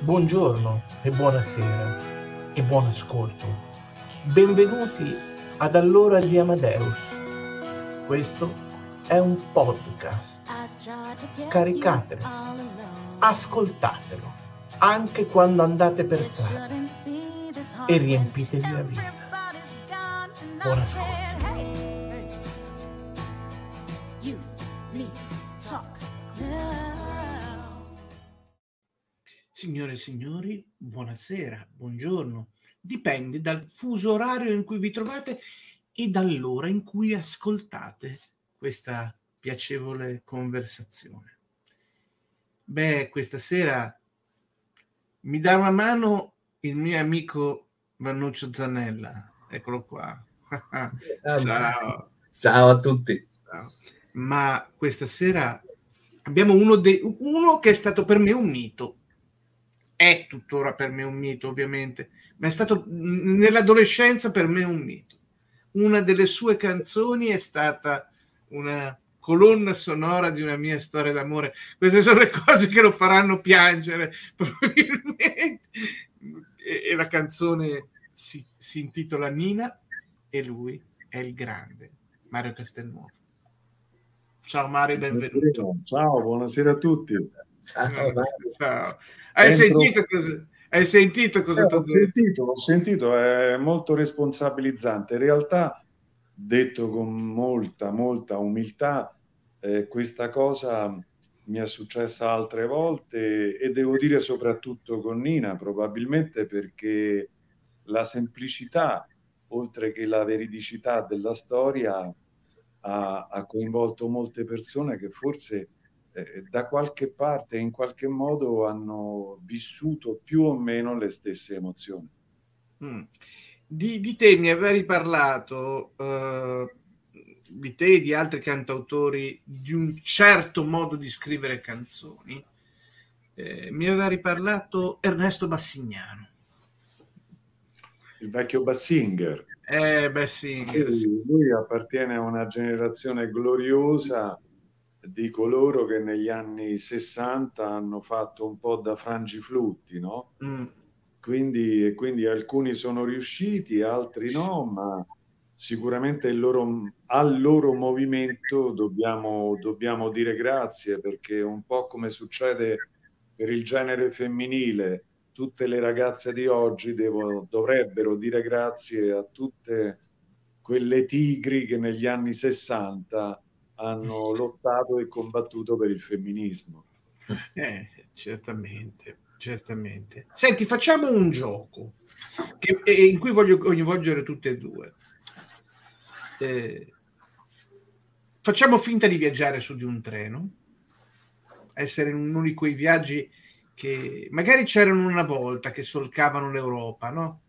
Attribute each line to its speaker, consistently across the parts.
Speaker 1: Buongiorno e buonasera e buon ascolto. Benvenuti ad Allora di Amadeus. Questo è un podcast. Scaricatelo, ascoltatelo, anche quando andate per strada e riempitevi la vita. Buon ascolto. Signore e signori, buonasera, buongiorno. Dipende dal fuso orario in cui vi trovate e dall'ora in cui ascoltate questa piacevole conversazione. Questa sera mi dà una mano il mio amico Vannuccio Zanella. Eccolo qua. Ciao.
Speaker 2: Ciao a tutti.
Speaker 1: Ciao. Ma questa sera abbiamo uno che è stato per me un mito. È tuttora per me un mito, ovviamente, ma è stato nell'adolescenza per me un mito. Una delle sue canzoni è stata una colonna sonora di una mia storia d'amore. Queste sono le cose che lo faranno piangere, probabilmente. E la canzone si intitola Nina e lui è il grande Mario Castelnuovo. Ciao Mario, benvenuto.
Speaker 3: Ciao, buonasera a tutti.
Speaker 1: Ciao. Hai sentito cosa
Speaker 3: ho sentito, è molto responsabilizzante. In realtà, detto con molta umiltà, questa cosa mi è successa altre volte e devo dire soprattutto con Nina, probabilmente perché la semplicità, oltre che la veridicità della storia, ha coinvolto molte persone che forse da qualche parte, in qualche modo, hanno vissuto più o meno le stesse emozioni.
Speaker 1: Di te mi avevi parlato, di te e di altri cantautori, di un certo modo di scrivere canzoni. Mi aveva riparlato Ernesto Bassignano.
Speaker 3: Il vecchio Bassinger.
Speaker 1: Bassinger, sì.
Speaker 3: Lui appartiene a una generazione gloriosa di coloro che negli anni 60 hanno fatto un po' da frangiflutti, no? Quindi alcuni sono riusciti, altri no, ma sicuramente al loro movimento dobbiamo dire grazie, perché un po' come succede per il genere femminile, tutte le ragazze di oggi dovrebbero dire grazie a tutte quelle tigri che negli anni 60 hanno lottato e combattuto per il femminismo.
Speaker 1: Certamente. Senti, facciamo un gioco in cui voglio coinvolgere tutte e due. Facciamo finta di viaggiare su di un treno, essere in uno di quei viaggi che magari c'erano una volta, che solcavano l'Europa, no?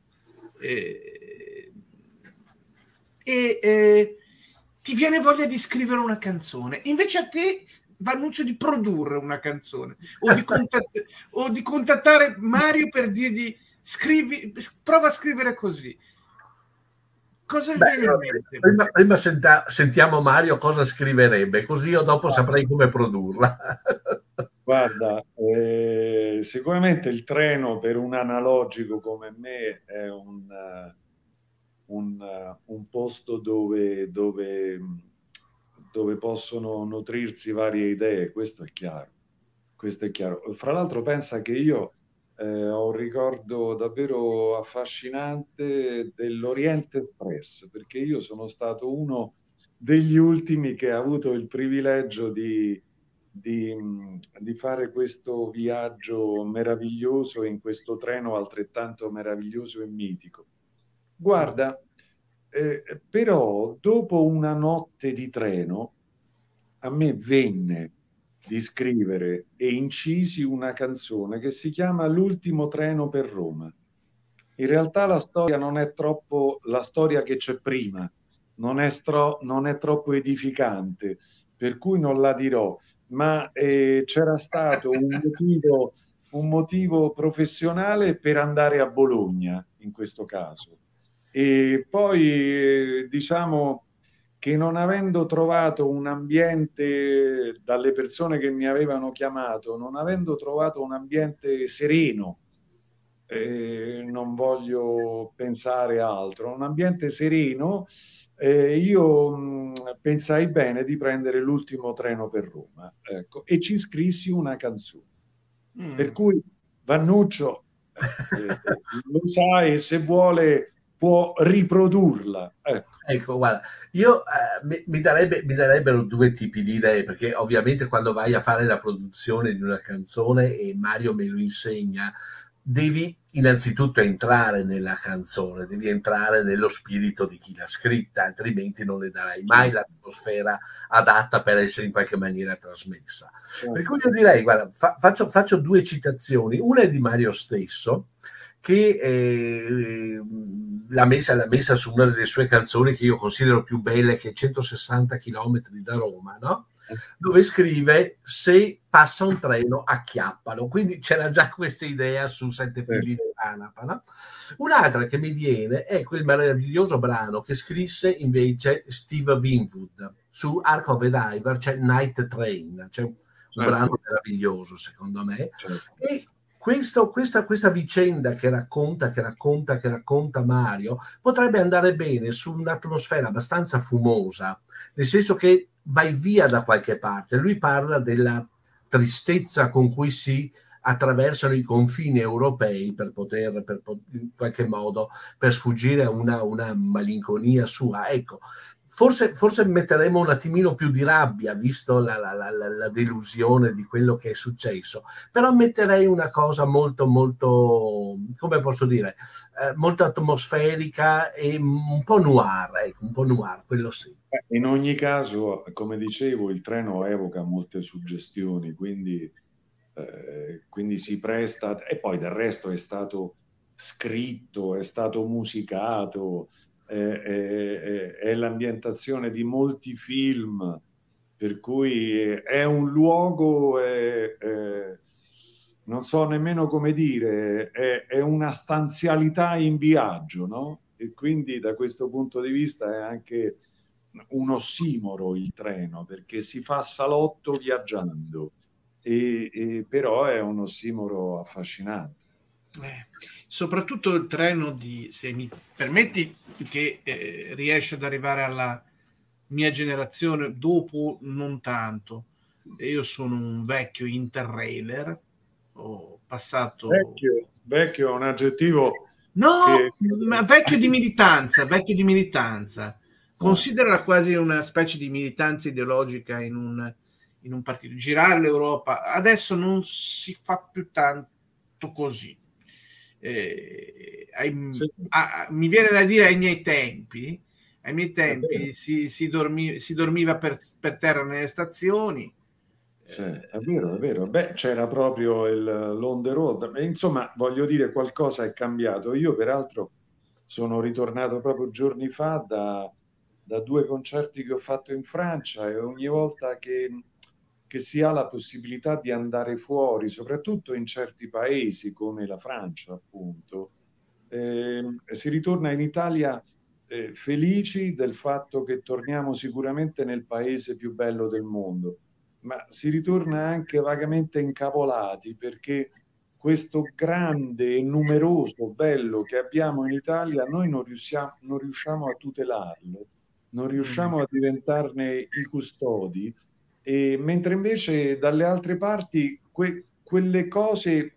Speaker 1: Ti viene voglia di scrivere una canzone, invece a te, Vannuccio, di produrre una canzone o di contattare Mario per dirgli prova a scrivere così. Cosa viene in mente?
Speaker 2: Prima sentiamo Mario cosa scriverebbe, così io dopo saprei come produrla.
Speaker 3: Guarda, sicuramente il treno per un analogico come me è un posto dove possono nutrirsi varie idee, questo è chiaro. Fra l'altro pensa che io ho un ricordo davvero affascinante dell'Orient Express, perché io sono stato uno degli ultimi che ha avuto il privilegio di fare questo viaggio meraviglioso in questo treno altrettanto meraviglioso e mitico. Guarda, però dopo una notte di treno a me venne di scrivere e incisi una canzone che si chiama L'ultimo treno per Roma. In realtà la storia non è troppo la storia che c'è prima, non è troppo edificante, per cui non la dirò, ma c'era stato un motivo professionale per andare a Bologna in questo caso. E poi diciamo che non avendo trovato un ambiente dalle persone che mi avevano chiamato, non avendo trovato un ambiente sereno non voglio pensare altro. Un ambiente sereno. Io pensai bene di prendere l'ultimo treno per Roma, ecco, e ci scrissi una canzone. Per cui Vannuccio lo sa e se vuole può riprodurla. Ecco.
Speaker 2: Ecco, guarda, io mi darebbero due tipi di idee, perché ovviamente quando vai a fare la produzione di una canzone, e Mario me lo insegna, devi innanzitutto entrare nella canzone, devi entrare nello spirito di chi l'ha scritta, altrimenti non le darai mai l'atmosfera adatta per essere in qualche maniera trasmessa. Per cui io direi, guarda, faccio due citazioni, una è di Mario stesso, che l'ha messa su una delle sue canzoni che io considero più belle, che è 160 chilometri da Roma, no? Dove scrive: se passa un treno acchiappalo, quindi c'era già questa idea su Sette figli di Anapa, no? Un'altra che mi viene è quel meraviglioso brano che scrisse invece Steve Winwood su Ark of a Diver, c'è Night Train, c'è un brano meraviglioso secondo me, e questa vicenda che racconta Mario potrebbe andare bene su un'atmosfera abbastanza fumosa, nel senso che vai via da qualche parte. Lui parla della tristezza con cui si attraversano i confini europei per poter in qualche modo per sfuggire a una malinconia sua. Ecco, forse metteremo un attimino più di rabbia, visto la delusione di quello che è successo, però metterei una cosa molto, come posso dire, molto atmosferica e un po' noir, ecco, un po' noir, quello sì.
Speaker 3: In ogni caso, come dicevo, il treno evoca molte suggestioni, quindi si presta, e poi del resto è stato scritto, è stato musicato, è l'ambientazione di molti film, per cui è un luogo, non so nemmeno come dire, è una stanzialità in viaggio, no? E quindi da questo punto di vista è anche un ossimoro il treno, perché si fa salotto viaggiando, però è un ossimoro affascinante.
Speaker 1: Soprattutto il treno se mi permetti, che riesce ad arrivare alla mia generazione dopo non tanto. Io sono un vecchio interrailer, ho passato...
Speaker 3: Vecchio è un aggettivo...
Speaker 1: No, ma vecchio di militanza. Considera quasi una specie di militanza ideologica in un partito. Girare l'Europa adesso non si fa più tanto così. Mi viene da dire ai miei tempi si dormiva per terra nelle stazioni.
Speaker 3: Sì, è vero. Beh, c'era proprio l'on the road. Insomma, voglio dire, qualcosa è cambiato. Io, peraltro, sono ritornato proprio giorni fa da 2 concerti che ho fatto in Francia, e ogni volta che si ha la possibilità di andare fuori, soprattutto in certi paesi come la Francia, appunto, si ritorna in Italia felici del fatto che torniamo sicuramente nel paese più bello del mondo, ma si ritorna anche vagamente incavolati, perché questo grande e numeroso bello che abbiamo in Italia noi non riusciamo a tutelarlo, non riusciamo a diventarne i custodi, mentre invece dalle altre parti quelle cose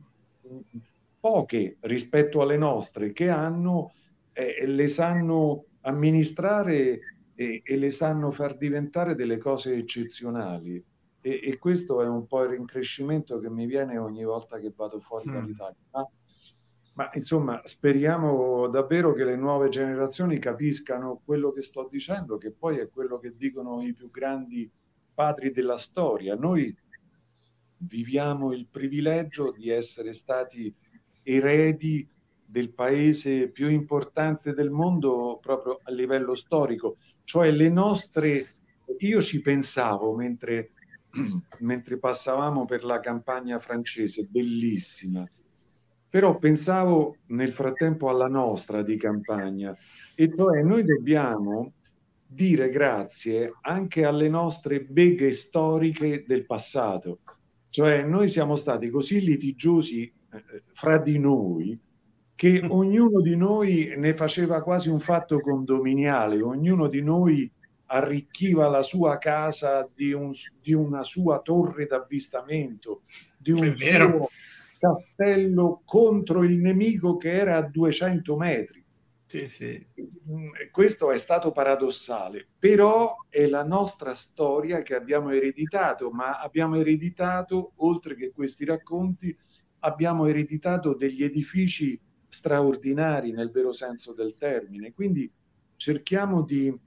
Speaker 3: poche rispetto alle nostre che hanno, le sanno amministrare e le sanno far diventare delle cose eccezionali. E questo è un po' il rincrescimento che mi viene ogni volta che vado fuori dall'Italia. Ma insomma, speriamo davvero che le nuove generazioni capiscano quello che sto dicendo, che poi è quello che dicono i più grandi padri della storia. Noi viviamo il privilegio di essere stati eredi del paese più importante del mondo proprio a livello storico, cioè le nostre... Io ci pensavo mentre passavamo per la campagna francese, bellissima, però pensavo nel frattempo alla nostra di campagna, e cioè noi dobbiamo dire grazie anche alle nostre beghe storiche del passato. Cioè noi siamo stati così litigiosi fra di noi, che ognuno di noi ne faceva quasi un fatto condominiale, ognuno di noi arricchiva la sua casa di una sua torre d'avvistamento, di
Speaker 1: È
Speaker 3: un
Speaker 1: vero.
Speaker 3: suo castello contro il nemico che era a 200 metri.
Speaker 1: Sì, sì.
Speaker 3: Questo è stato paradossale, però è la nostra storia che abbiamo ereditato, ma abbiamo ereditato, oltre che questi racconti, abbiamo ereditato degli edifici straordinari nel vero senso del termine. Quindi cerchiamo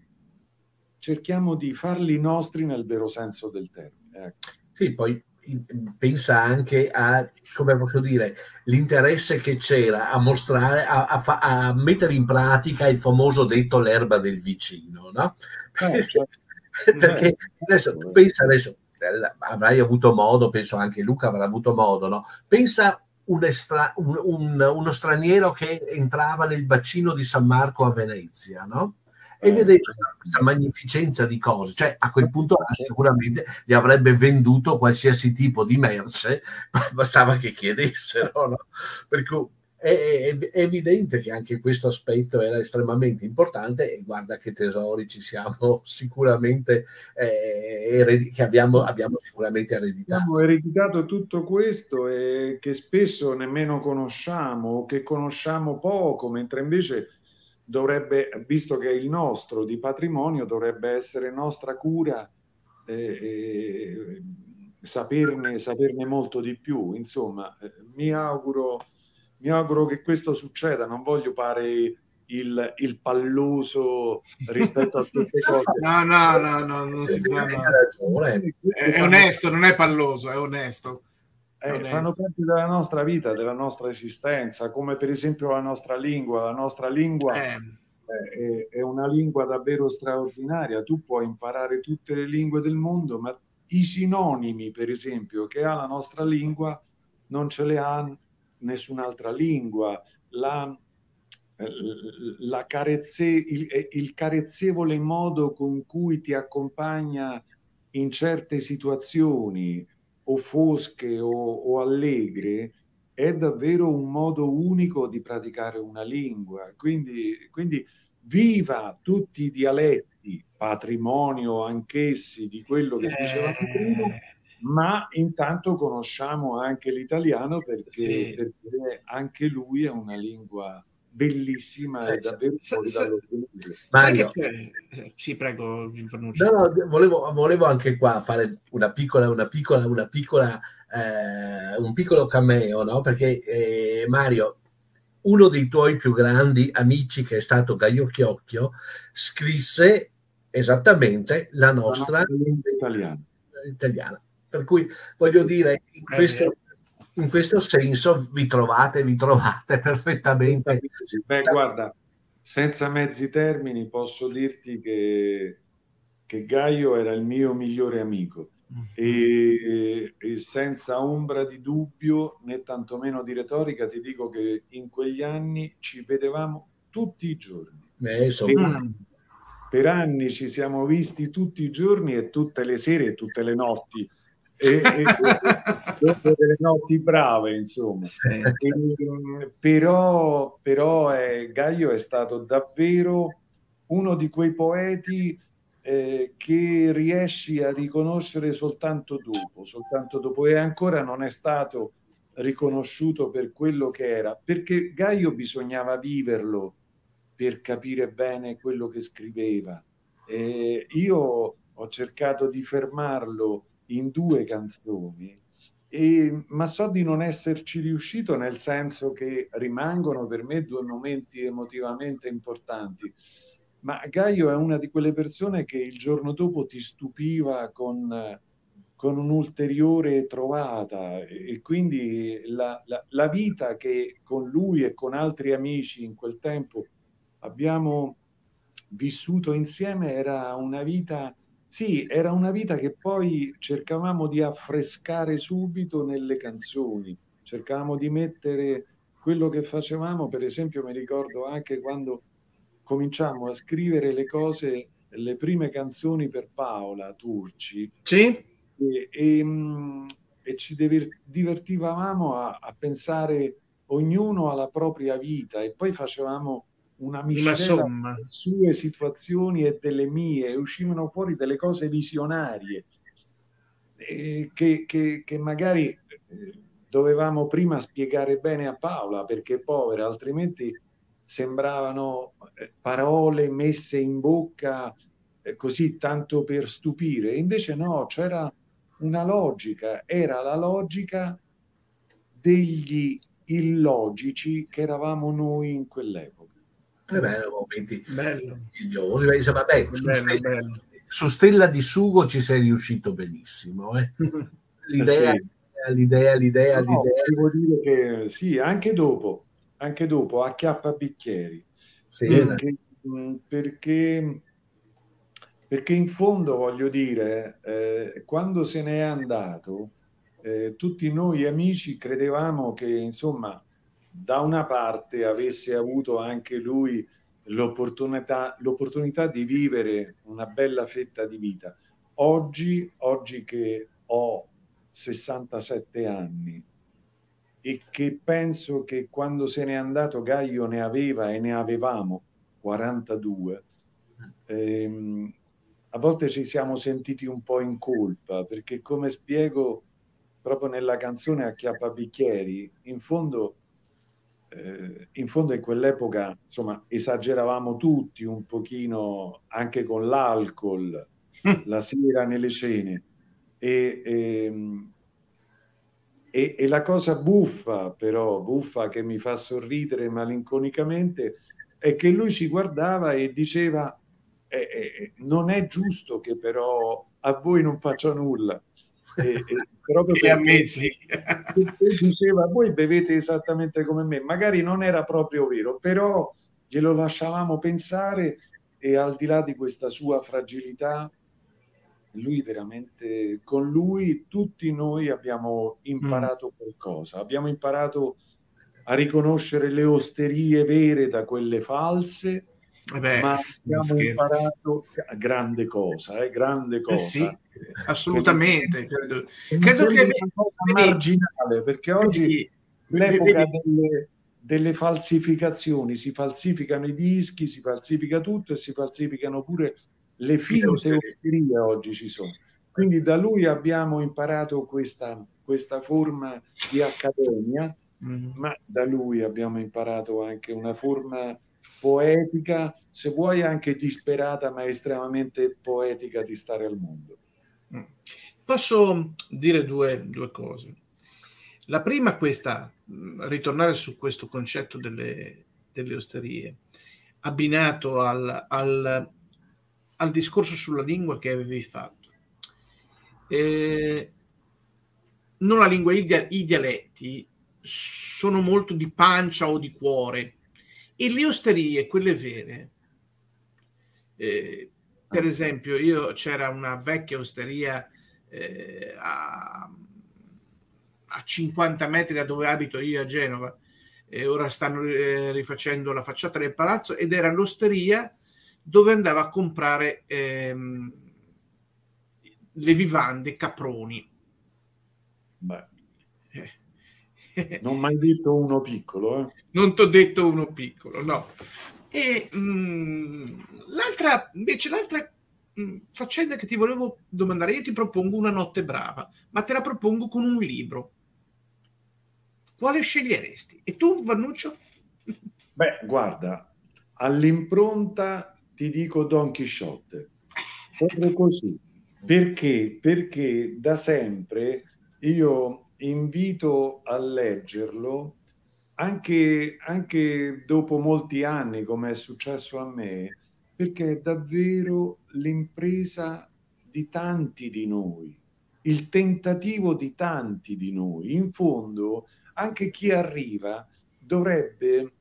Speaker 3: di farli nostri nel vero senso del termine. Ecco.
Speaker 2: Sì, poi pensa anche a, come posso dire, l'interesse che c'era a mostrare, a mettere in pratica il famoso detto l'erba del vicino, no?
Speaker 3: Certo.
Speaker 2: Perché adesso tu pensa, adesso avrai avuto modo, penso anche Luca avrà avuto modo, no? Pensa uno straniero che entrava nel bacino di San Marco a Venezia, no? E vedeva questa magnificenza di cose, cioè a quel punto sicuramente gli avrebbe venduto qualsiasi tipo di merce, bastava che chiedessero, no? Per cui è evidente che anche questo aspetto era estremamente importante e guarda che tesori ci siamo sicuramente che abbiamo sicuramente
Speaker 3: Abbiamo
Speaker 2: ereditato.
Speaker 3: ereditato tutto questo e che spesso nemmeno conosciamo o che conosciamo poco, mentre invece dovrebbe, visto che è il nostro di patrimonio, dovrebbe essere nostra cura saperne molto di più. Insomma, mi auguro che questo succeda. Non voglio fare il palloso rispetto a queste cose.
Speaker 1: No, no, no, no, non si può,
Speaker 2: Hai
Speaker 1: no.
Speaker 2: ragione.
Speaker 1: È onesto, non è palloso, è onesto. È
Speaker 3: Fanno
Speaker 1: onesto.
Speaker 3: parte della nostra vita, della nostra esistenza, come per esempio la nostra lingua. La nostra lingua
Speaker 1: Eh,
Speaker 3: è una lingua davvero straordinaria. Tu puoi imparare tutte le lingue del mondo, ma i sinonimi, per esempio, che ha la nostra lingua non ce le ha nessun'altra lingua. Il carezzevole modo con cui ti accompagna in certe situazioni o fosche o allegre è davvero un modo unico di praticare una lingua. Quindi viva tutti i dialetti, patrimonio anch'essi di quello che dicevamo prima,
Speaker 1: eh,
Speaker 3: ma intanto conosciamo anche l'italiano
Speaker 1: sì.
Speaker 3: perché anche lui è una lingua bellissima e
Speaker 2: Sa-
Speaker 3: davvero
Speaker 1: Sa-
Speaker 3: fuori
Speaker 1: sa-
Speaker 3: dallo sviluppo.
Speaker 1: sai che
Speaker 2: Mario,
Speaker 1: c'è? Sì, prego,
Speaker 2: no,
Speaker 1: Infernucci.
Speaker 2: no, volevo anche qua fare un piccolo cameo, no? Perché Mario, uno dei tuoi più grandi amici, che è stato Gaio Chiocchio, scrisse esattamente la
Speaker 3: La
Speaker 2: nostra
Speaker 3: nostra lingua italiana.
Speaker 2: italiana. Per cui voglio dire,
Speaker 1: È vero.
Speaker 2: in questo senso vi trovate perfettamente.
Speaker 3: Sì. Beh, guarda, senza mezzi termini posso dirti che Gaio era il mio migliore amico e senza ombra di dubbio né tantomeno di retorica ti dico che in quegli anni ci vedevamo tutti i giorni. Per,
Speaker 2: Insomma,
Speaker 1: Mm.
Speaker 3: per anni ci siamo visti tutti i giorni e tutte le sere e tutte le notti. Dopo delle notti brave, insomma.
Speaker 1: Sì.
Speaker 3: Però Gaio è stato davvero uno di quei poeti che riesci a riconoscere soltanto dopo, e ancora non è stato riconosciuto per quello che era, perché Gaio bisognava viverlo per capire bene quello che scriveva. Io ho cercato di fermarlo in 2 canzoni, ma so di non esserci riuscito, nel senso che rimangono per me 2 momenti emotivamente importanti. Ma Gaio è una di quelle persone che il giorno dopo ti stupiva con un'ulteriore trovata, e quindi la vita che con lui e con altri amici in quel tempo abbiamo vissuto insieme era una vita. Sì, era una vita che poi cercavamo di affrescare subito nelle canzoni, cercavamo di mettere quello che facevamo. Per esempio, mi ricordo anche quando cominciammo a scrivere le prime canzoni per Paola Turci,
Speaker 1: Sì?
Speaker 3: e e ci divertivamo a pensare ognuno alla propria vita e poi facevamo una
Speaker 1: Una
Speaker 3: miscela
Speaker 1: somma.
Speaker 3: delle sue situazioni e delle mie, e uscivano fuori delle cose visionarie che magari dovevamo prima spiegare bene a Paola, perché povera, altrimenti sembravano parole messe in bocca così tanto per stupire. Invece no, c'era una logica, era la logica degli illogici che eravamo noi in quell'epoca.
Speaker 2: Erano momenti
Speaker 1: Bello,
Speaker 2: meravigliosi. Beh, insomma, beh,
Speaker 1: bello, bello.
Speaker 2: su Stella di Sugo ci sei riuscito benissimo. L'idea,
Speaker 3: Sì.
Speaker 2: l'idea.
Speaker 3: No, devo dire che sì, anche dopo acchiappa bicchieri,
Speaker 2: Sì,
Speaker 3: perché, perché, perché in fondo voglio dire, quando se n'è andato, tutti noi amici credevamo che, insomma, da una parte avesse avuto anche lui l'opportunità di vivere una bella fetta di vita. Oggi che ho 67 anni e che penso che quando se n'è andato Gaio ne aveva e ne avevamo 42, a volte ci siamo sentiti un po' in colpa, perché come spiego proprio nella canzone Acchiappabicchieri, in fondo in quell'epoca, insomma, esageravamo tutti un pochino anche con l'alcol, la sera nelle cene. E, e la cosa buffa, però, buffa che mi fa sorridere malinconicamente, è che lui ci guardava e diceva: non è giusto che però a voi non faccia nulla. Proprio
Speaker 1: E a me
Speaker 3: perché
Speaker 1: sì.
Speaker 3: e diceva: voi bevete esattamente come me. Magari non era proprio vero, però glielo lasciavamo pensare, e al di là di questa sua fragilità, lui veramente, con lui tutti noi abbiamo
Speaker 1: Mm.
Speaker 3: imparato qualcosa, abbiamo imparato a riconoscere le osterie vere da quelle false,
Speaker 1: Vabbè,
Speaker 3: ma
Speaker 1: non
Speaker 3: abbiamo
Speaker 1: scherzi.
Speaker 3: imparato grande
Speaker 1: Eh
Speaker 3: cosa,
Speaker 1: sì,
Speaker 3: che mi
Speaker 1: assolutamente. Credo,
Speaker 3: che mi
Speaker 1: credo che
Speaker 3: sembra una cosa
Speaker 1: vedi,
Speaker 3: marginale, perché oggi
Speaker 1: vedi,
Speaker 3: l'epoca
Speaker 1: vedi,
Speaker 3: delle falsificazioni, si falsificano i dischi, si falsifica tutto e si falsificano pure le
Speaker 1: le
Speaker 3: finte
Speaker 1: osterie.
Speaker 3: osterie oggi ci sono. Quindi da lui abbiamo imparato questa forma di accademia,
Speaker 1: Mm.
Speaker 3: ma da lui abbiamo imparato anche una forma poetica, se vuoi anche disperata, ma estremamente poetica di stare al mondo.
Speaker 1: Mm. Posso dire due cose. La prima è questa, ritornare su questo concetto delle osterie, abbinato al discorso sulla lingua che avevi fatto. Eh, non la lingua, i dialetti sono molto di pancia o di cuore, e le osterie, quelle vere, eh, per esempio, c'era una vecchia osteria a 50 metri da dove abito io a Genova, e ora stanno rifacendo la facciata del palazzo, ed era l'osteria dove andava a comprare le vivande Caproni.
Speaker 3: Beh,
Speaker 1: Eh.
Speaker 3: non mai detto uno piccolo, eh?
Speaker 1: Non t'ho detto uno piccolo, no. E l'altra faccenda che ti volevo domandare, io ti propongo Una notte brava, ma te la propongo con un libro. Quale sceglieresti? E tu, Vannuccio?
Speaker 3: Beh, guarda, all'impronta ti dico Don Chisciotte, proprio così. Perché? Perché da sempre io invito a leggerlo, anche dopo molti anni, come è successo a me, perché è davvero l'impresa di tanti di noi, il tentativo di tanti di noi. In fondo, anche chi arriva dovrebbe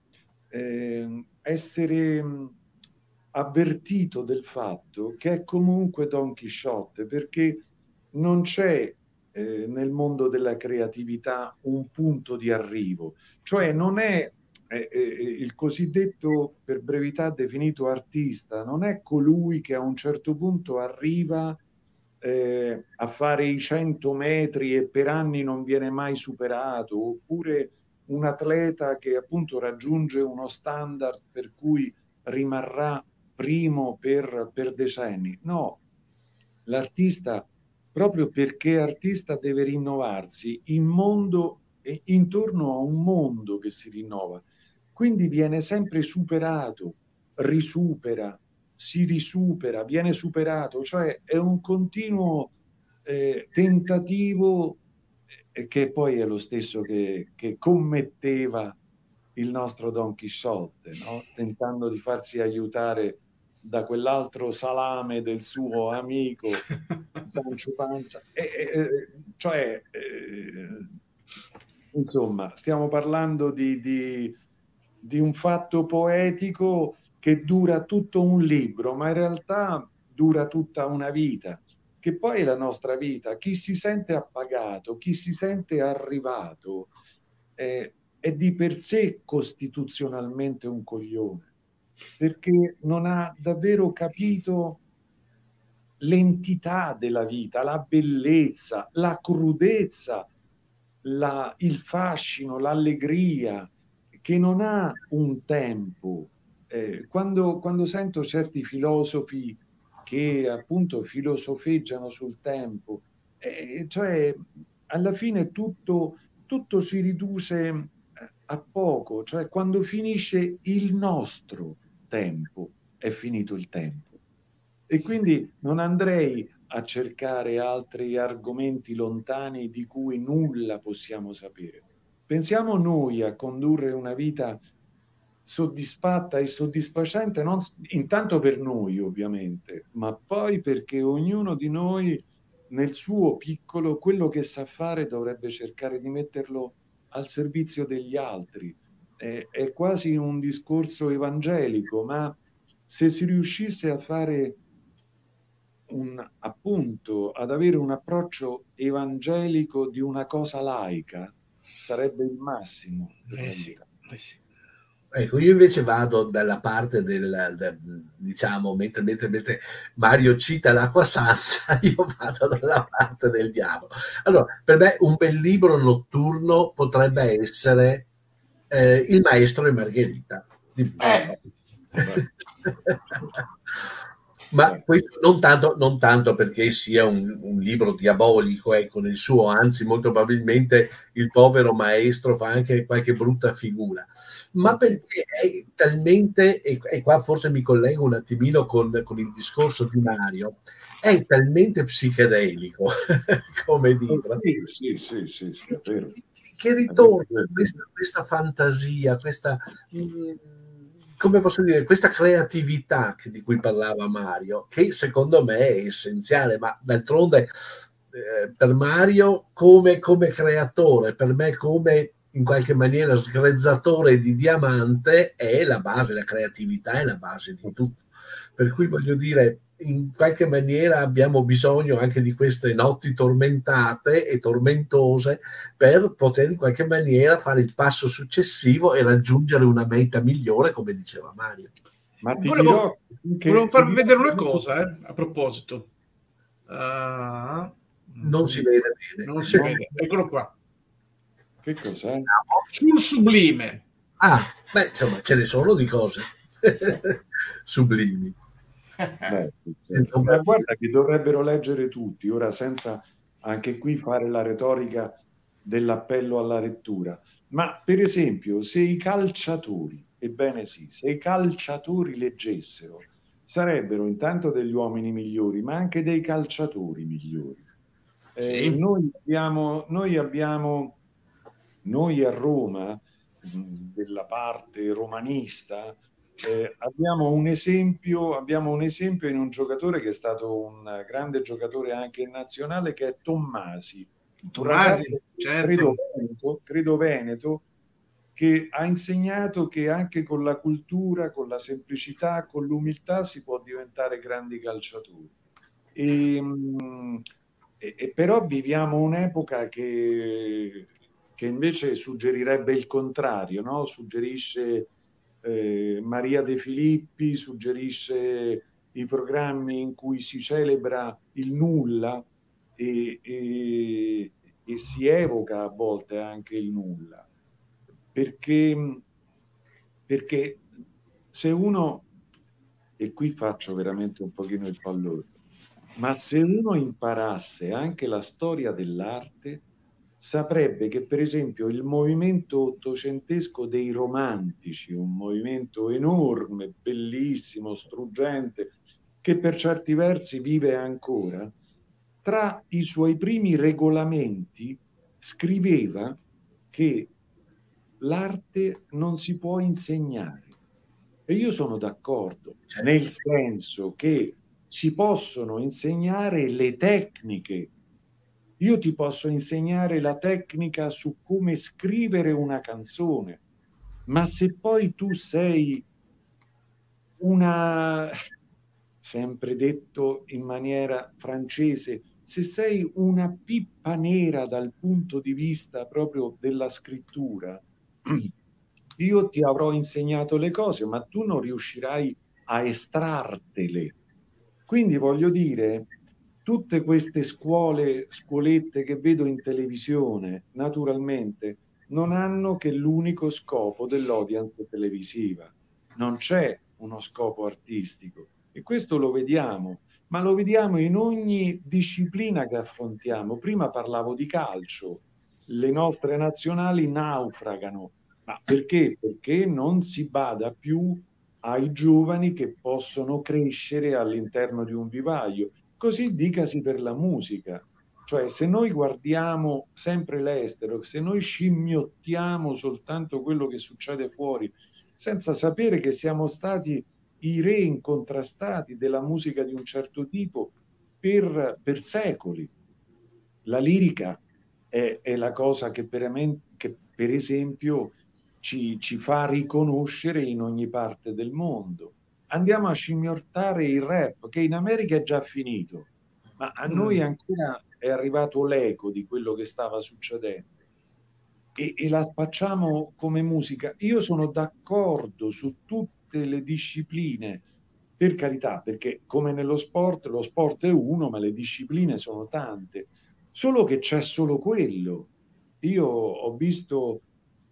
Speaker 3: essere avvertito del fatto che è comunque Don Chisciotte, perché non c'è nel mondo della creatività un punto di arrivo, cioè non è il cosiddetto, per brevità definito artista, non è colui che a un certo punto arriva a fare i 100 metri e per anni non viene mai superato, oppure un atleta che appunto raggiunge uno standard per cui rimarrà primo per decenni. No, l'artista, proprio perché artista, deve rinnovarsi intorno a un mondo che si rinnova. Quindi viene sempre superato, risupera, si risupera, viene superato, cioè è un continuo tentativo che poi è lo stesso che commetteva il nostro Don Chisciotte, no? Tentando di farsi aiutare da quell'altro salame del suo amico Sancho Panza. Cioè, insomma, stiamo parlando di un fatto poetico che dura tutto un libro, ma in realtà dura tutta una vita, che poi è la nostra vita. Chi si sente appagato, chi si sente arrivato, è di per sé costituzionalmente un coglione, perché non ha davvero capito l'entità della vita, la bellezza, la crudezza, il fascino, l'allegria, che non ha un tempo. Quando sento certi filosofi che appunto filosofeggiano sul tempo, cioè alla fine tutto si riduce a poco, cioè quando finisce il nostro tempo, è finito il tempo. E quindi non andrei a cercare altri argomenti lontani di cui nulla possiamo sapere. Pensiamo noi a condurre una vita soddisfatta e soddisfacente, non intanto per noi ovviamente, ma poi perché ognuno di noi nel suo piccolo quello che sa fare dovrebbe cercare di metterlo al servizio degli altri. È quasi un discorso evangelico, ma se si riuscisse a fare appunto ad avere un approccio evangelico di una cosa laica, sarebbe il massimo per la
Speaker 1: Sì,
Speaker 3: vita.
Speaker 1: sì.
Speaker 2: Ecco, io invece vado dalla parte diciamo, mentre Mario cita l'acqua santa, io vado dalla parte del diavolo. Allora, per me un bel libro notturno potrebbe essere Il maestro e Margherita di Buffon. Ma questo non tanto perché sia un libro diabolico, ecco, nel suo, anzi molto probabilmente il povero maestro fa anche qualche brutta figura, ma perché è talmente, e qua forse mi collego un attimino con il discorso di Mario, è talmente psichedelico come libro,
Speaker 3: Sì, è vero.
Speaker 2: che
Speaker 3: È vero,
Speaker 2: ritorna
Speaker 3: è vero.
Speaker 2: questa fantasia, come posso dire, questa creatività di cui parlava Mario, che secondo me è essenziale, ma d'altronde per Mario come creatore, per me come in qualche maniera sgrezzatore di diamante, è la base, la creatività è la base di tutto. Per cui voglio dire, in qualche maniera abbiamo bisogno anche di queste notti tormentate e tormentose per poter in qualche maniera fare il passo successivo e raggiungere una meta migliore, come diceva Mario.
Speaker 3: Ma
Speaker 1: Volevo farvi vedere una cosa, a proposito.
Speaker 2: Non si vede bene.
Speaker 1: Non si vede. Eccolo qua.
Speaker 3: Che cos'è?
Speaker 1: Sul sublime.
Speaker 2: Ah, beh, insomma, ce ne sono di cose sublimi.
Speaker 3: Beh, sì, certo. Ma guarda che dovrebbero leggere tutti, ora senza anche qui fare la retorica dell'appello alla lettura. Ma per esempio, se i calciatori, ebbene sì, se i calciatori leggessero, sarebbero intanto degli uomini migliori, ma anche dei calciatori migliori.
Speaker 1: Sì.
Speaker 3: Noi a Roma, della parte romanista, abbiamo un esempio in un giocatore che è stato un grande giocatore anche in nazionale, che è Tommasi, un ragazzo,
Speaker 1: certo.
Speaker 3: credo veneto, che ha insegnato che anche con la cultura, con la semplicità, con l'umiltà si può diventare grandi calciatori. E però viviamo un'epoca che invece suggerirebbe il contrario, no? Suggerisce Maria De Filippi, suggerisce i programmi in cui si celebra il nulla e si evoca a volte anche il nulla, perché se uno, e qui faccio veramente un pochino il palloso, ma se uno imparasse anche la storia dell'arte, saprebbe che per esempio il movimento ottocentesco dei romantici, un movimento enorme, bellissimo, struggente, che per certi versi vive ancora, tra i suoi primi regolamenti scriveva che l'arte non si può insegnare. E io sono d'accordo, nel senso che si possono insegnare le tecniche. Io ti posso insegnare la tecnica su come scrivere una canzone, ma se poi tu sei una, sempre detto in maniera francese, se sei una pippa nera dal punto di vista proprio della scrittura, io ti avrò insegnato le cose, ma tu non riuscirai a estrartele. Quindi voglio dire, tutte queste scuolette che vedo in televisione, naturalmente, non hanno che l'unico scopo dell'audience televisiva. Non c'è uno scopo artistico. E questo lo vediamo, ma lo vediamo in ogni disciplina che affrontiamo. Prima parlavo di calcio, le nostre nazionali naufragano. Ma perché? Perché non si bada più ai giovani che possono crescere all'interno di un vivaio. Così dicasi per la musica. Cioè, se noi guardiamo sempre l'estero, se noi scimmiottiamo soltanto quello che succede fuori, senza sapere che siamo stati i re incontrastati della musica di un certo tipo per secoli. La lirica è la cosa che per esempio ci fa riconoscere in ogni parte del mondo. Andiamo a scimmiottare il rap, che in America è già finito, ma a noi ancora è arrivato l'eco di quello che stava succedendo e la spacciamo come musica. Io sono d'accordo su tutte le discipline, per carità, perché come nello sport, lo sport è uno, ma le discipline sono tante. Solo che c'è solo quello. Io ho visto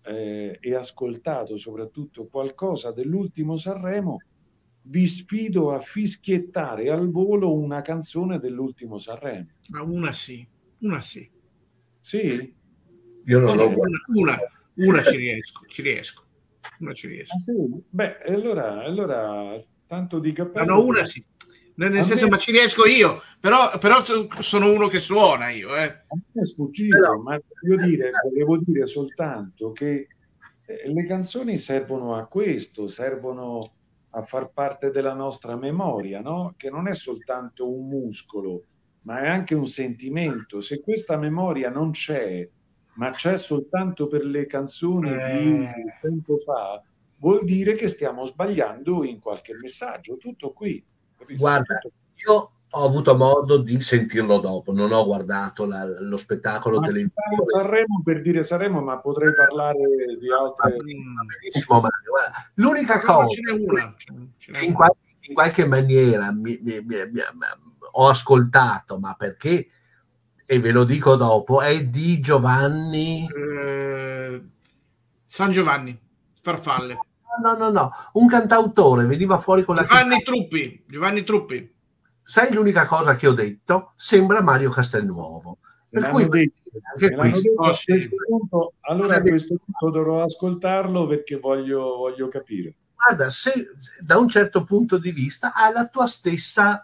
Speaker 3: e ascoltato soprattutto qualcosa dell'ultimo Sanremo. Vi sfido a fischiettare al volo una canzone dell'ultimo Sanremo.
Speaker 1: Ma una sì, una sì.
Speaker 3: Sì?
Speaker 2: Io non
Speaker 1: Sì,
Speaker 2: l'ho guardato.
Speaker 1: una ci riesco. Una ci riesco.
Speaker 3: Ah, sì? Beh, allora tanto di
Speaker 1: No,
Speaker 3: cappello
Speaker 1: una
Speaker 3: perché
Speaker 1: sì. Nel
Speaker 3: a
Speaker 1: senso,
Speaker 3: me,
Speaker 1: ma ci riesco io, però sono uno che suona io,
Speaker 3: a me è
Speaker 2: Però,
Speaker 3: sfuggito, ma volevo dire soltanto che le canzoni servono a questo, servono a far parte della nostra memoria, no? Che non è soltanto un muscolo, ma è anche un sentimento. Se questa memoria non c'è, ma c'è soltanto per le canzoni di
Speaker 1: eh,
Speaker 3: tempo fa, vuol dire che stiamo sbagliando in qualche messaggio. Tutto qui, capito?
Speaker 2: guarda,
Speaker 3: Tutto.
Speaker 2: io ho avuto modo di sentirlo dopo, non ho guardato lo spettacolo
Speaker 3: Ma citavo
Speaker 2: televisivo.
Speaker 3: Sanremo per dire Sanremo, ma potrei parlare di altre.
Speaker 2: Va benissimo, Mario. Guarda, l'unica
Speaker 1: no,
Speaker 2: cosa
Speaker 1: ce n'è una. Ce n'è
Speaker 2: che
Speaker 1: una.
Speaker 2: in qualche maniera ho ascoltato, ma perché, e ve lo dico dopo, è di Giovanni.
Speaker 1: San Giovanni, Farfalle.
Speaker 2: No, no, no, un cantautore veniva fuori con la chitarra.
Speaker 1: Giovanni Truppi.
Speaker 2: Sai l'unica cosa che ho detto? Sembra Mario Castelnuovo.
Speaker 3: Me
Speaker 2: Per cui
Speaker 3: l'hanno detto,
Speaker 2: anche
Speaker 3: me l'hanno
Speaker 2: questo.
Speaker 3: detto
Speaker 1: Oh,
Speaker 3: a
Speaker 1: sì.
Speaker 3: questo punto, allora a questo punto dovrò ascoltarlo perché voglio capire.
Speaker 2: Guarda, se da un certo punto di vista ha la tua stessa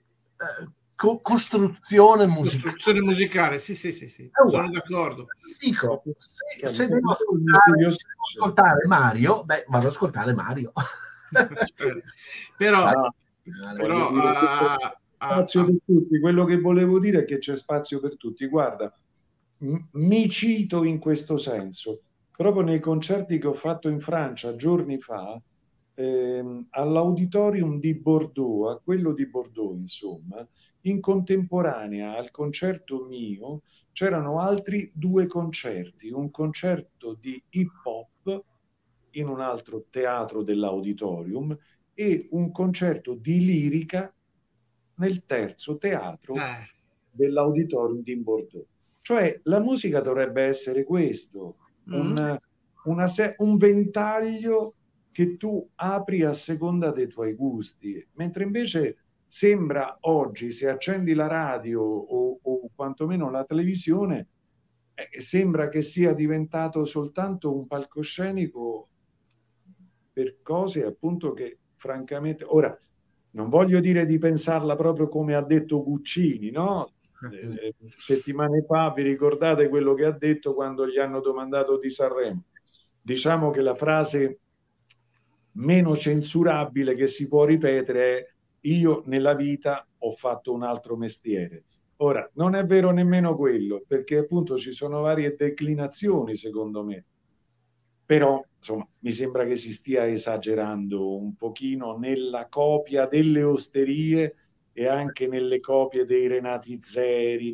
Speaker 2: costruzione musicale.
Speaker 1: Costruzione musicale, sì, sono d'accordo.
Speaker 2: Dico, se devo
Speaker 3: Capisco il
Speaker 2: ascoltare Mario, beh, vado ad ascoltare Mario.
Speaker 1: Però,
Speaker 3: No, voglio dire che c'è spazio per tutti. Quello che volevo dire è che c'è spazio per tutti. Guarda, mi cito in questo senso. Proprio nei concerti che ho fatto in Francia giorni fa, all'auditorium di Bordeaux, a quello di Bordeaux, insomma, in contemporanea al concerto mio c'erano altri due concerti, un concerto di hip hop in un altro teatro dell'auditorium e un concerto di lirica nel terzo teatro dell'Auditorium di Bordeaux. Cioè la musica dovrebbe essere questo, un ventaglio che tu apri a seconda dei tuoi gusti, mentre invece sembra oggi, se accendi la radio o quantomeno la televisione, sembra che sia diventato soltanto un palcoscenico per cose appunto che francamente... Ora, non voglio dire di pensarla proprio come ha detto Guccini, no? Settimane fa vi ricordate quello che ha detto quando gli hanno domandato di Sanremo? Diciamo che la frase meno censurabile che si può ripetere è: io nella vita ho fatto un altro mestiere. Ora, non è vero nemmeno quello, perché appunto ci sono varie declinazioni, secondo me. Però, insomma, mi sembra che si stia esagerando un pochino nella copia delle osterie e anche nelle copie dei Renati Zeri,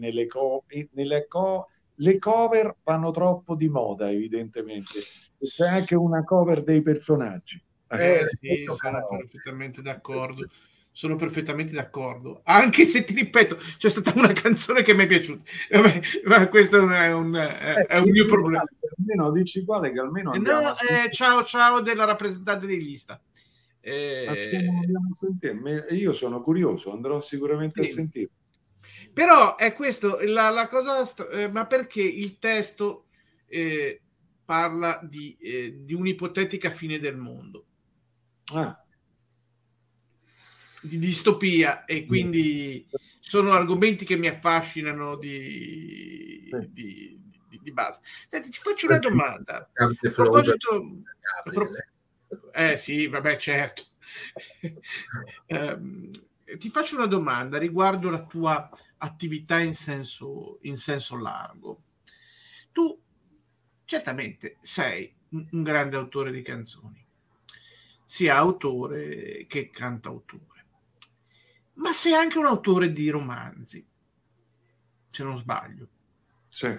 Speaker 3: le cover vanno troppo di moda, evidentemente. C'è anche una cover dei personaggi.
Speaker 1: Sì, sono perfettamente d'accordo. Sono perfettamente d'accordo. Anche se ti ripeto, c'è stata una canzone che mi è piaciuta. Vabbè, ma questo è un mio problema.
Speaker 3: Almeno dici quale, che almeno andiamo
Speaker 1: a ciao della rappresentante di lista.
Speaker 3: Andiamo a sentire. Io sono curioso, andrò sicuramente a sentire.
Speaker 1: Però è questo, la cosa, ma perché il testo parla di un'ipotetica fine del mondo. Di distopia, e quindi sono argomenti che mi affascinano di base. Senti, ti faccio una domanda. A proposito... sì, vabbè, certo. Ti faccio una domanda riguardo la tua attività in senso largo. Tu certamente sei un grande autore di canzoni, sia autore che cantautore, ma sei anche un autore di romanzi, se non sbaglio.
Speaker 3: Sì.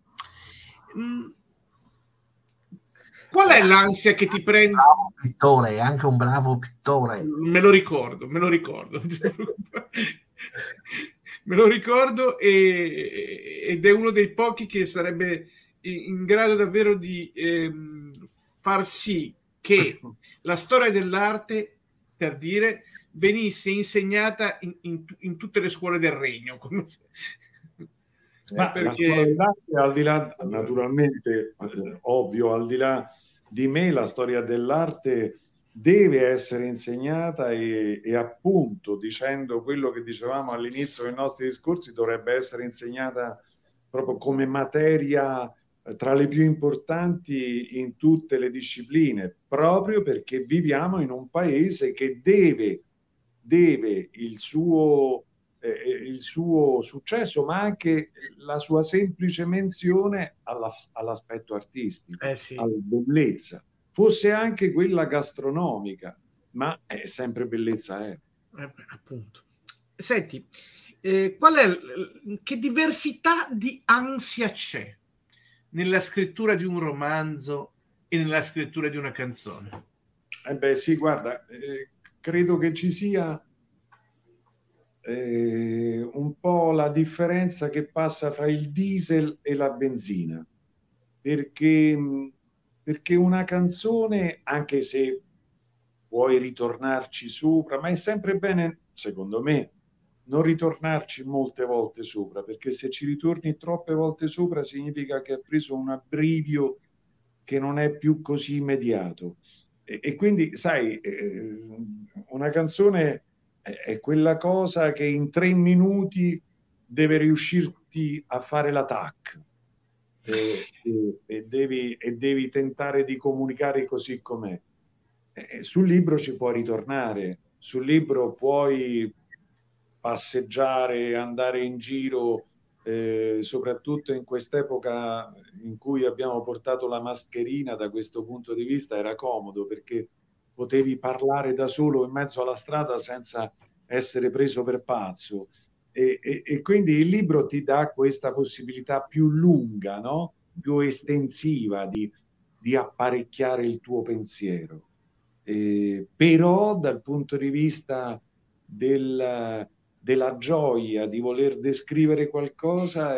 Speaker 1: Qual è l'ansia che ti prende?
Speaker 2: Bravo pittore, è anche un bravo pittore.
Speaker 1: Me lo ricordo. Me lo ricordo, ed è uno dei pochi che sarebbe in grado davvero di far sì che la storia dell'arte, per dire, venisse insegnata in tutte le scuole del regno.
Speaker 3: Ma la scuola dell'arte, al di là, naturalmente, ovvio, al di là di me, la storia dell'arte deve essere insegnata e appunto, dicendo quello che dicevamo all'inizio dei nostri discorsi, dovrebbe essere insegnata proprio come materia tra le più importanti in tutte le discipline, proprio perché viviamo in un paese che deve il suo successo, ma anche la sua semplice menzione all'aspetto artistico, alla bellezza, fosse anche quella gastronomica, ma è sempre bellezza.
Speaker 1: Appunto. Senti, che diversità di ansia c'è nella scrittura di un romanzo e nella scrittura di una canzone?
Speaker 3: Sì, guarda, credo che ci sia un po' la differenza che passa fra il diesel e la benzina, perché una canzone, anche se puoi ritornarci sopra, ma è sempre bene, secondo me, non ritornarci molte volte sopra, perché se ci ritorni troppe volte sopra significa che hai preso un abbrivio che non è più così immediato. E quindi, sai, una canzone è quella cosa che in 3 minuti deve riuscirti a fare l'attacco e devi tentare di comunicare così com'è. Sul libro ci puoi ritornare, sul libro puoi passeggiare, andare in giro, soprattutto in quest'epoca in cui abbiamo portato la mascherina. Da questo punto di vista era comodo, perché potevi parlare da solo in mezzo alla strada senza essere preso per pazzo, e quindi il libro ti dà questa possibilità più lunga, no? Più estensiva di apparecchiare il tuo pensiero. però dal punto di vista della gioia di voler descrivere qualcosa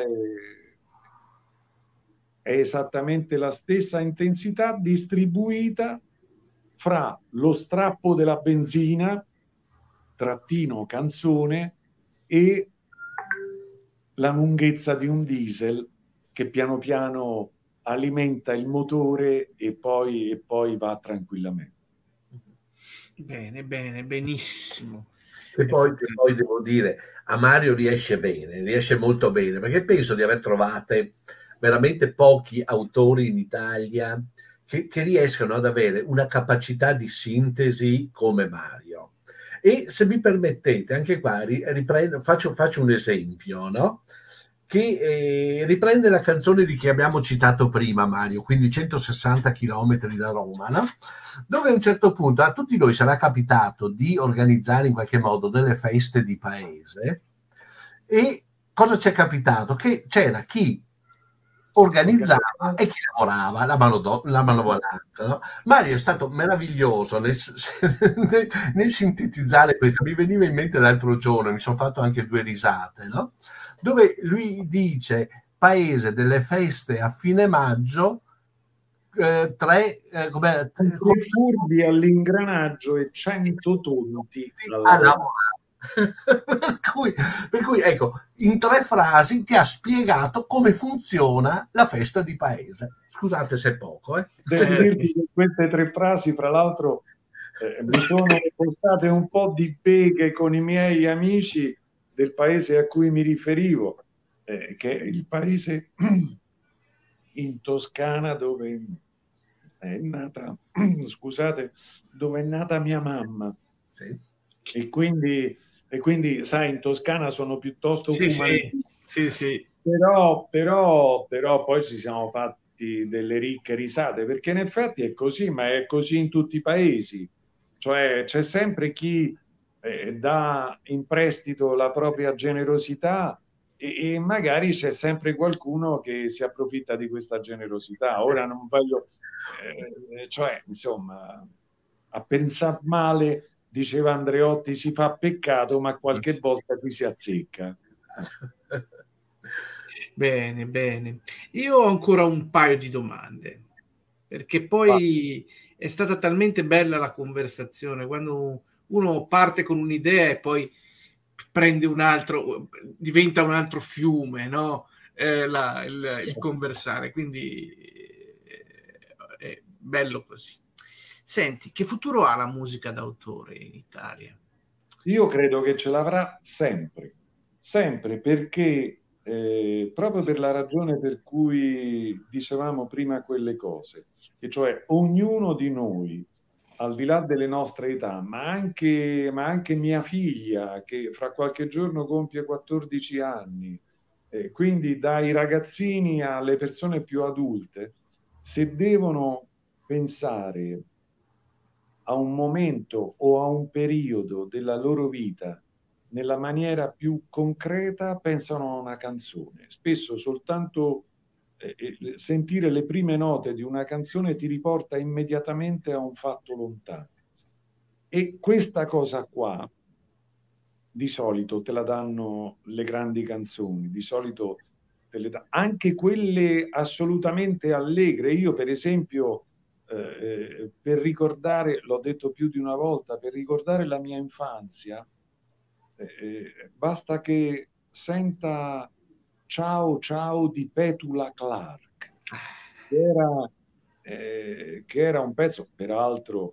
Speaker 3: è esattamente la stessa intensità distribuita fra lo strappo della benzina, trattino canzone, e la lunghezza di un diesel che piano piano alimenta il motore e poi va tranquillamente.
Speaker 1: Bene, bene, benissimo.
Speaker 2: Che poi devo dire, a Mario riesce bene, riesce molto bene, perché penso di aver trovate veramente pochi autori in Italia che riescano ad avere una capacità di sintesi come Mario. E se mi permettete, anche qua faccio un esempio, no? Che riprende la canzone di chi abbiamo citato prima, Mario, quindi 160 chilometri da Roma, no? Dove a un certo punto a tutti noi sarà capitato di organizzare in qualche modo delle feste di paese, e cosa ci è capitato? Che c'era chi organizzava e chi lavorava, la manovalanza, no? Mario è stato meraviglioso nel sintetizzare questo. Mi veniva in mente l'altro giorno, mi sono fatto anche due risate, no? Dove lui dice: paese delle feste a fine maggio,
Speaker 3: Tre furbi all'ingranaggio e 100 tonti a
Speaker 2: a
Speaker 3: lavorare.
Speaker 2: lavorare. Per cui, ecco, in 3 frasi ti ha spiegato come funziona la festa di paese. Scusate se è poco, eh.
Speaker 3: Devo dirti che queste 3 frasi, fra l'altro, mi sono costate un po' di beghe con i miei amici del paese a cui mi riferivo, che è il paese in Toscana dove è nata, scusate, dove è nata mia mamma.
Speaker 2: Sì.
Speaker 3: E quindi, sai, in Toscana sono piuttosto
Speaker 1: Sì,
Speaker 3: fumantini.
Speaker 1: sì, sì.
Speaker 3: Però poi ci siamo fatti delle ricche risate, perché in effetti è così, ma è così in tutti i paesi. Cioè c'è sempre chi dà in prestito la propria generosità e magari c'è sempre qualcuno che si approfitta di questa generosità. Ora non voglio, cioè, insomma, a pensare male, diceva Andreotti, si fa peccato, ma qualche volta qui si azzecca.
Speaker 1: Bene, bene. Io ho ancora un paio di domande, perché
Speaker 3: Ma
Speaker 1: poi è stata talmente bella la conversazione, quando uno parte con un'idea e poi prende un altro, diventa un altro fiume, no? Il conversare, quindi è bello così. Senti, che futuro ha la musica d'autore in Italia?
Speaker 3: io credo che ce l'avrà sempre, sempre perché proprio per la ragione per cui dicevamo prima quelle cose, e cioè ognuno di noi, al di là delle nostre età, ma anche mia figlia che fra qualche giorno compie 14 anni, quindi dai ragazzini alle persone più adulte, se devono pensare a un momento o a un periodo della loro vita nella maniera più concreta, pensano a una canzone. Spesso soltanto sentire le prime note di una canzone ti riporta immediatamente a un fatto lontano. E questa cosa qua di solito te la danno le grandi canzoni, di solito anche quelle assolutamente allegre. Io, per esempio, per ricordare, l'ho detto più di una volta, per ricordare la mia infanzia, basta che senta Ciao Ciao di Petula Clark, che era un pezzo, peraltro,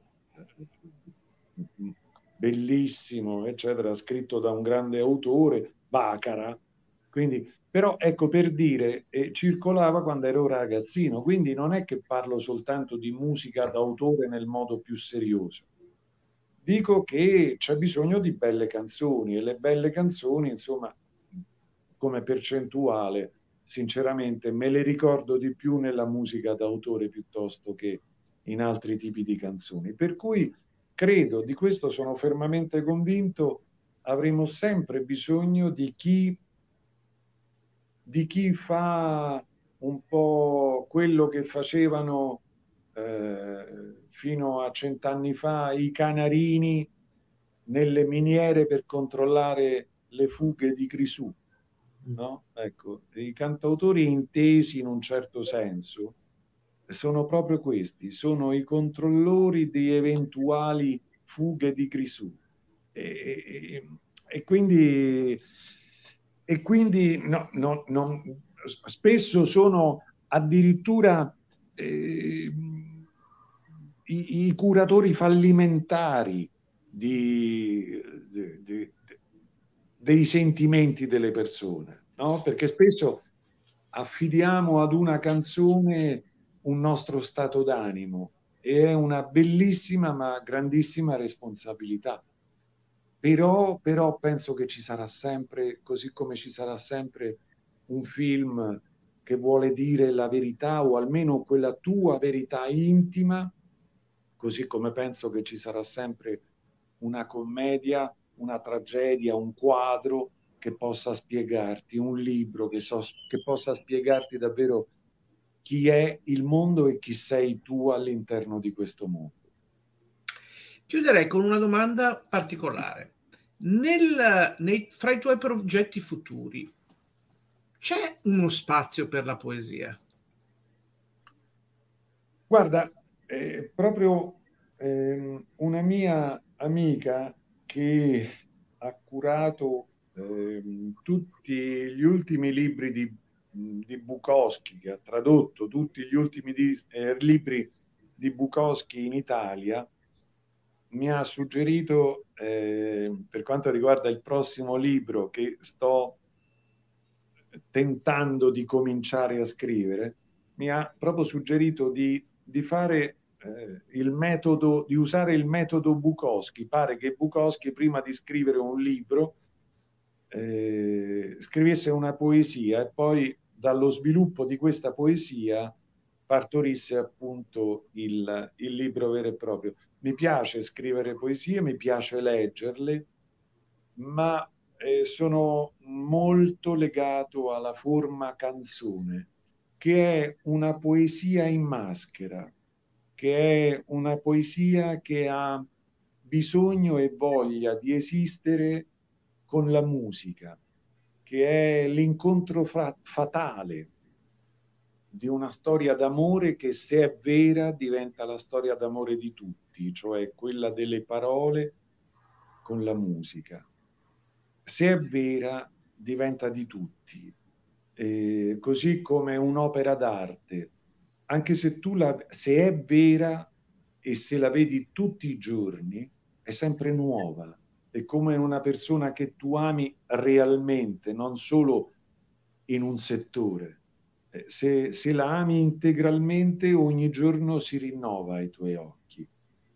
Speaker 3: bellissimo, eccetera, scritto da un grande autore, Baccara. Quindi, però, ecco, per dire, circolava quando ero ragazzino, quindi non è che parlo soltanto di musica d'autore nel modo più serioso. Dico che c'è bisogno di belle canzoni e le belle canzoni, insomma, come percentuale, sinceramente, me le ricordo di più nella musica d'autore piuttosto che in altri tipi di canzoni. Per cui credo, di questo sono fermamente convinto, avremo sempre bisogno di chi fa un po' quello che facevano fino a 100 anni fa i canarini nelle miniere per controllare le fughe di grisù, no? Ecco, i cantautori intesi in un certo senso sono proprio questi, sono i controllori di eventuali fughe di grisù. E quindi, spesso sono addirittura i curatori fallimentari dei sentimenti delle persone, no? Perché spesso affidiamo ad una canzone un nostro stato d'animo e è una bellissima ma grandissima responsabilità. Però penso che ci sarà sempre, così come ci sarà sempre un film che vuole dire la verità o almeno quella tua verità intima, così come penso che ci sarà sempre una commedia, una tragedia, un quadro che possa spiegarti, un libro che possa spiegarti davvero chi è il mondo e chi sei tu all'interno di questo mondo.
Speaker 1: Chiuderei con una domanda particolare. Fra i tuoi progetti futuri c'è uno spazio per la poesia?
Speaker 3: Guarda, proprio una mia amica che ha curato tutti gli ultimi libri di Bukowski, che ha tradotto tutti gli ultimi libri di Bukowski in Italia, mi ha suggerito, per quanto riguarda il prossimo libro che sto tentando di cominciare a scrivere, mi ha proprio suggerito di fare il metodo, di usare il metodo Bukowski. Pare che Bukowski, prima di scrivere un libro, scrivesse una poesia e poi dallo sviluppo di questa poesia partorisse appunto il libro vero e proprio. Mi piace scrivere poesie, mi piace leggerle, ma sono molto legato alla forma canzone, che è una poesia in maschera, che è una poesia che ha bisogno e voglia di esistere con la musica, che è l'incontro fatale di una storia d'amore che, se è vera, diventa la storia d'amore di tutti, cioè quella delle parole con la musica. Se è vera, diventa di tutti, così come un'opera d'arte. Anche se se è vera e se la vedi tutti i giorni, è sempre nuova. È come una persona che tu ami realmente, non solo in un settore. Se la ami integralmente, ogni giorno si rinnova ai tuoi occhi.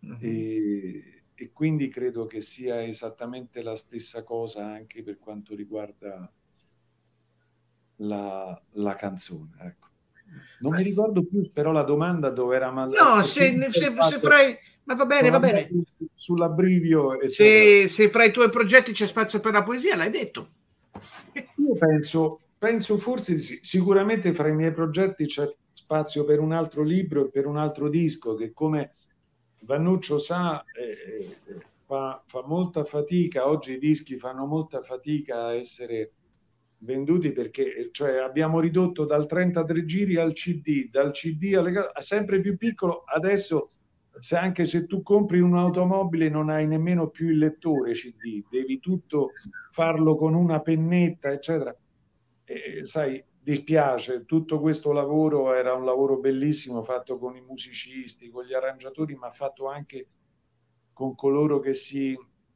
Speaker 3: E quindi credo che sia esattamente la stessa cosa anche per quanto riguarda la canzone. Ecco. Non mi ricordo più però la domanda dove era.
Speaker 1: No, se frai... Ma va bene, va bene.
Speaker 3: Sull'abbrivio.
Speaker 1: Se fra i tuoi progetti c'è spazio per la poesia, l'hai detto.
Speaker 3: Io penso forse sì. Sicuramente fra i miei progetti c'è spazio per un altro libro e per un altro disco che, come Vannuccio sa, fa molta fatica. Oggi i dischi fanno molta fatica a essere venduti perché, cioè, abbiamo ridotto dal 33 giri al CD, dal CD sempre più piccolo. Adesso, anche se tu compri un'automobile, non hai nemmeno più il lettore CD, devi tutto farlo con una pennetta, eccetera. Sai, dispiace, tutto questo lavoro era un lavoro bellissimo fatto con i musicisti, con gli arrangiatori, ma fatto anche con coloro che si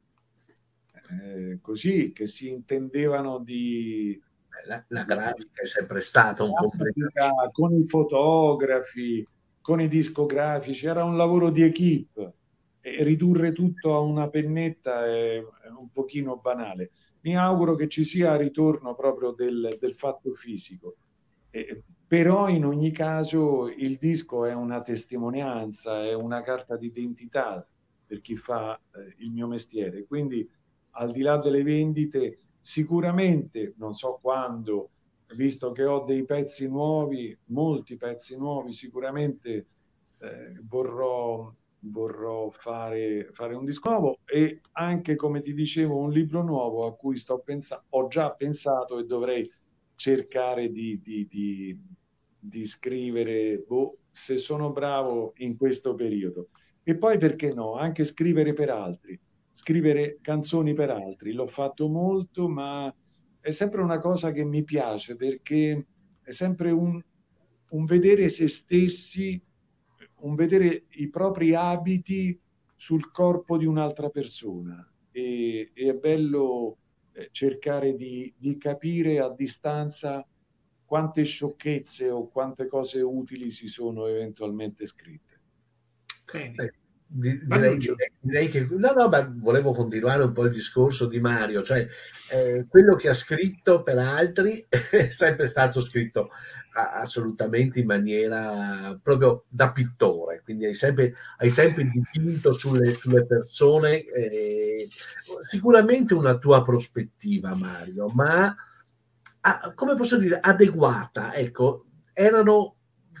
Speaker 3: intendevano di...
Speaker 2: La grafica è sempre stata un completamento.
Speaker 3: Con i fotografi, con i discografici, era un lavoro di equipe, e ridurre tutto a una pennetta è un pochino banale. Mi auguro che ci sia ritorno proprio del fatto fisico. Però in ogni caso il disco è una testimonianza, è una carta d'identità per chi fa il mio mestiere. Quindi, al di là delle vendite, sicuramente, non so quando, visto che ho dei pezzi nuovi, molti pezzi nuovi, sicuramente vorrò vorrò fare un disco nuovo, e anche, come ti dicevo, un libro nuovo a cui ho già pensato, e dovrei cercare di scrivere, se sono bravo, in questo periodo. E poi, perché no, anche scrivere per altri, scrivere canzoni per altri. L'ho fatto molto, ma è sempre una cosa che mi piace, perché è sempre un vedere se stessi, un vedere i propri abiti sul corpo di un'altra persona, e è bello cercare di capire a distanza quante sciocchezze o quante cose utili si sono eventualmente scritte.
Speaker 2: Direi che no, ma volevo continuare un po' il discorso di Mario, cioè quello che ha scritto per altri è sempre stato scritto assolutamente in maniera proprio da pittore, quindi hai sempre dipinto sulle persone, sicuramente una tua prospettiva, Mario, ma come posso dire, adeguata, ecco, erano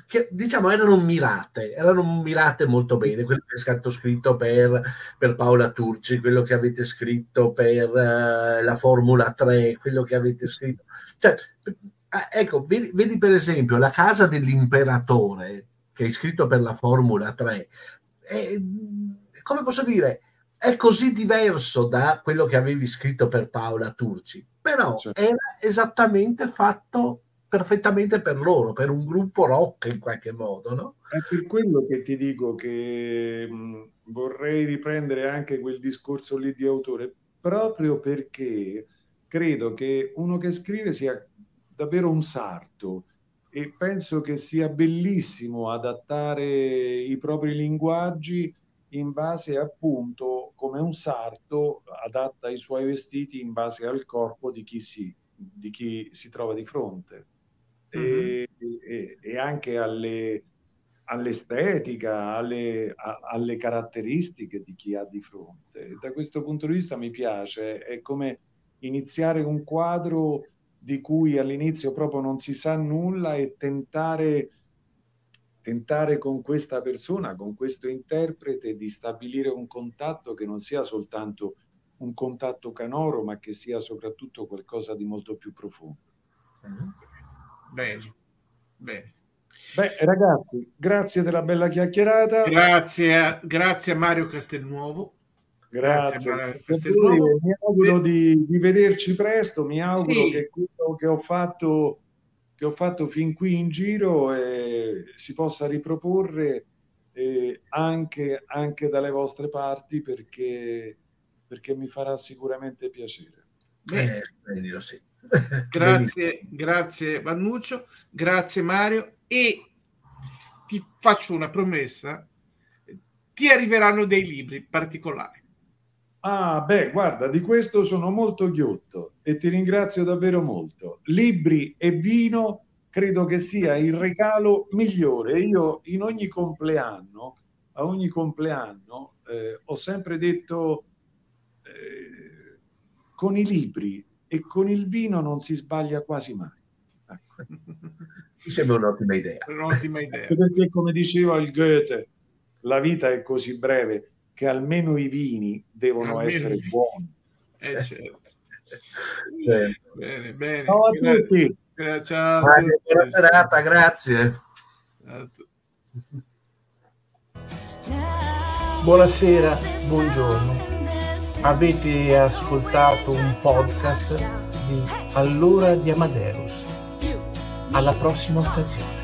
Speaker 2: mirate molto bene. Quello che è stato scritto per Paola Turci, quello che avete scritto per la Formula 3, quello che avete scritto, cioè, ecco, vedi per esempio La casa dell'imperatore, che hai scritto per la Formula 3, come posso dire, è così diverso da quello che avevi scritto per Paola Turci, però era esattamente fatto perfettamente per loro, per un gruppo rock in qualche modo, no?
Speaker 3: È per quello che ti dico che vorrei riprendere anche quel discorso lì di autore, proprio perché credo che uno che scrive sia davvero un sarto, e penso che sia bellissimo adattare i propri linguaggi in base, appunto, come un sarto adatta i suoi vestiti in base al corpo di chi si trova di fronte. E anche all'estetica, alle caratteristiche di chi ha di fronte. E da questo punto di vista mi piace, è come iniziare un quadro di cui all'inizio proprio non si sa nulla, e tentare con questa persona, con questo interprete, di stabilire un contatto che non sia soltanto un contatto canoro, ma che sia soprattutto qualcosa di molto più profondo.
Speaker 1: Bene.
Speaker 3: Beh, ragazzi, grazie della bella chiacchierata.
Speaker 1: Grazie a Mario Castelnuovo.
Speaker 3: Grazie a Mario Castelnuovo. Mi auguro di vederci presto. Mi auguro che quello che ho fatto fin qui in giro si possa riproporre anche dalle vostre parti, perché mi farà sicuramente piacere.
Speaker 2: Sì.
Speaker 1: Grazie Vannuccio, grazie Mario, e ti faccio una promessa: ti arriveranno dei libri particolari.
Speaker 3: Guarda, di questo sono molto ghiotto e ti ringrazio davvero molto. Libri e vino credo che sia il regalo migliore. Io a ogni compleanno ho sempre detto, con i libri e con il vino non si sbaglia quasi mai.
Speaker 2: Ecco. Mi sembra un'ottima idea.
Speaker 3: Perché, come diceva il Goethe, la vita è così breve che almeno i vini devono essere buoni.
Speaker 1: Certo. Bene.
Speaker 3: Ciao a tutti.
Speaker 1: Ciao.
Speaker 2: Buona serata, grazie.
Speaker 4: Buonasera, buongiorno. Avete ascoltato un podcast di All'ora di Amadeus. Alla prossima occasione.